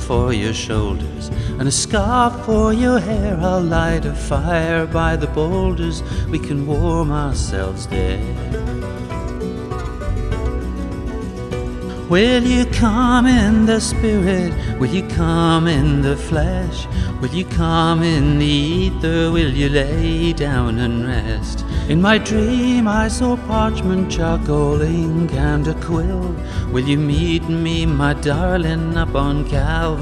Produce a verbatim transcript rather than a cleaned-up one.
for your shoulders and a scarf for your hair. I'll light a fire by the boulders, we can warm ourselves there. Will you come in the spirit? Will you come in the flesh? Will you come in the ether? Will you lay down and rest? In my dream I saw parchment, charcoal, ink and a quill. Will you meet me, my darling, up on Calvary?